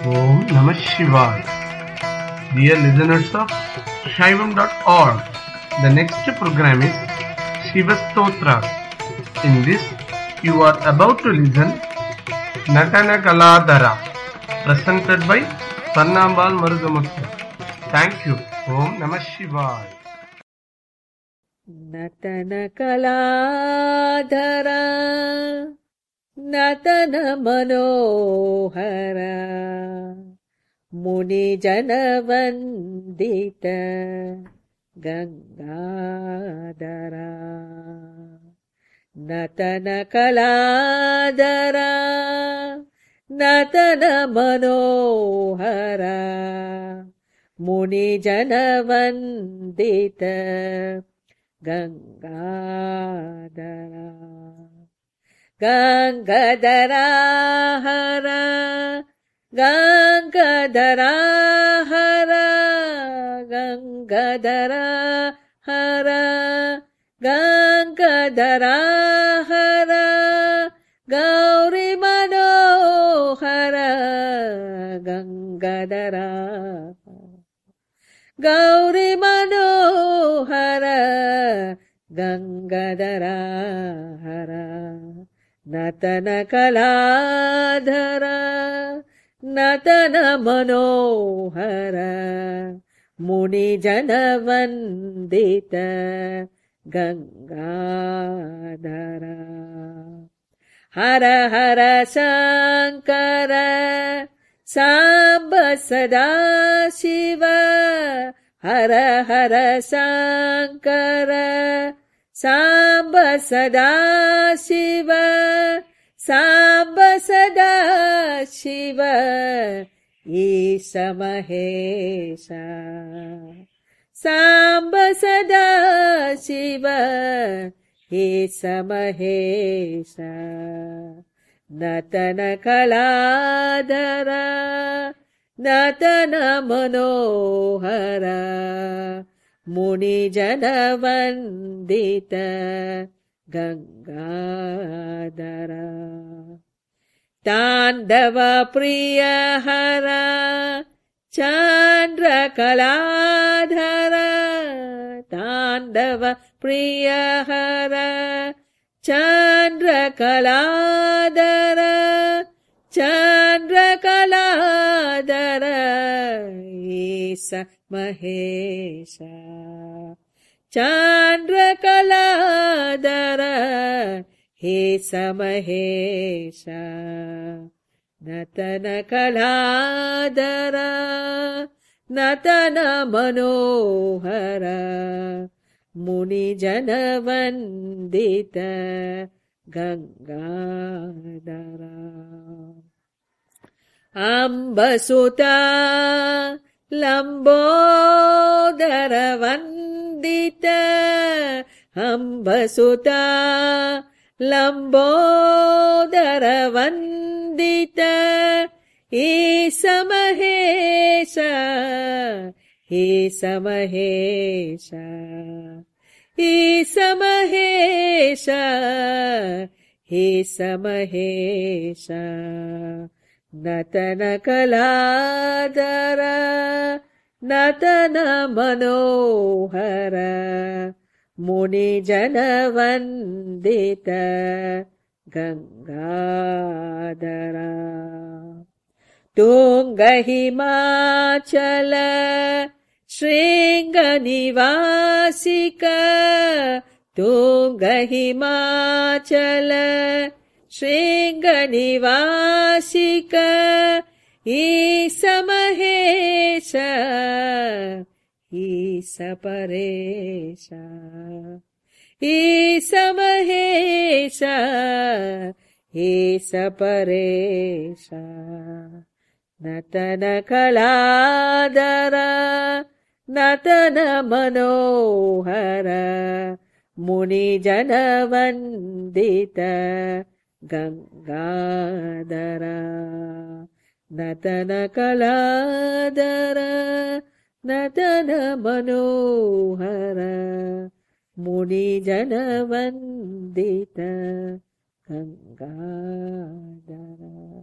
Om Namah Shivaya. Dear listeners of Shaivam.org, the next program is Shiva Stotra. In this, you are about to listen Natana Kaladhara, presented by Pannambal Marugamuttu. Thank you. Om Namah Shivaya. ನತನ ಕಲಾಧರ ನತನ ಮನೋಹರ ಮುನಿ ಜನವಂದಿತ ಗಂಗಾಧರ ನತನ ಕಲಾಧರ ನತನ ಮನೋಹರ ಮುನಿ ಜನವಂದಿತ ಗಂಗಾಧರ ಗಂಗಾಧರ ಹರ ಗಂಗಾಧರ ಹರ ಗಂಗಾಧರ ಹರ ಗಂಗಾಧರ ಹರ ಗೌರಿ ಮನೋಹರ ಗಂಗಾಧರ ಗೌರಿ ಮನೋಹರ ಗಂಗಾಧರ ಹರ ನತನ ಕಲಾಧರ ನತನ ಮನೋಹರ ಮುನಿ ಜನವಂದಿತ ಗಂಗಾಧರ ಹರ ಹರ ಶಂಕರ ಸಾಂಬ ಸದಾ ಶಿವ ಹರ ಹರ ಶಂಕರ ಸಾಂಬ ಸದಾ ಶಿವ ಸಾಂಬ ಸದಾ ಶಿವ ಈಶ ಮಹೇಶ ಸಾಂಬ ಸದಾ ಶಿವ ಈಶ ಮಹೇಶ ನತನ ಕಲಾಧರ ನತನ ಮನೋಹರ ಮುನಿ ಜನವಂದಿತ ಗಂಗಾಧರ ತಾಂಡವ ಪ್ರಿಯ ಹರ ಚಂದ್ರ ಕಲಾಧರ ತಾಂಡವ ಪ್ರಿಯ ಹರ ಚಂದ್ರ ಕಲಾಧರ ಚಂದ್ರ ಕಲಾಧರ ಈಶ ಮಹೇಶ ಚಂದ್ರ ಕಲಾಧರ ಈಶ ಮಹೇಶ ನತನ ಕಲಾಧರ ನತನ ಮನೋಹರ ಮುನಿ ಜನವಂದಿತ ಗಂಗಾಧರ ಅಂಬಸುತ ಲಂಬೋದರ ವಂದಿತ ಅಂಬಸುತ ಲಂಬೋದರ ವಂದಿತ ಈಶ ಮಹೇಶ ಈಶ ಮಹೇಶ ಈಶ ಮಹೇಶ ಈಶ ಮಹೇಶ ನತನ ಕಲಾಧರ ನತನ ಮನೋಹರ ಮುನಿ ಜನವಂದಿತ ಗಂಗಾಧರ ತುಂಗ ಹಿಮಾಚಲ ಶೃಂಗ ನಿವಾಸಿಕ ತುಂಗ ಹಿಮಾಚಲ ಶೃಂಗ ನಿವಾಸಿಕ ಈಶ ಮಹೇಶ ಈಶ ಪರೇಶ ಈಶ ಮಹೇಶ ಈಶ ಪರೇಶ ನತನ ಕಲಾಧರ ನತನ ಮನೋಹರ ಮುನಿ ಜನವಂದಿತ ಗಂಗಾಧರ ನತನ ಕಲಾಧರ ನತನ ಮನೋಹರ ಮುನಿ ಜನವಂದಿತ ಗಂಗಾಧರ.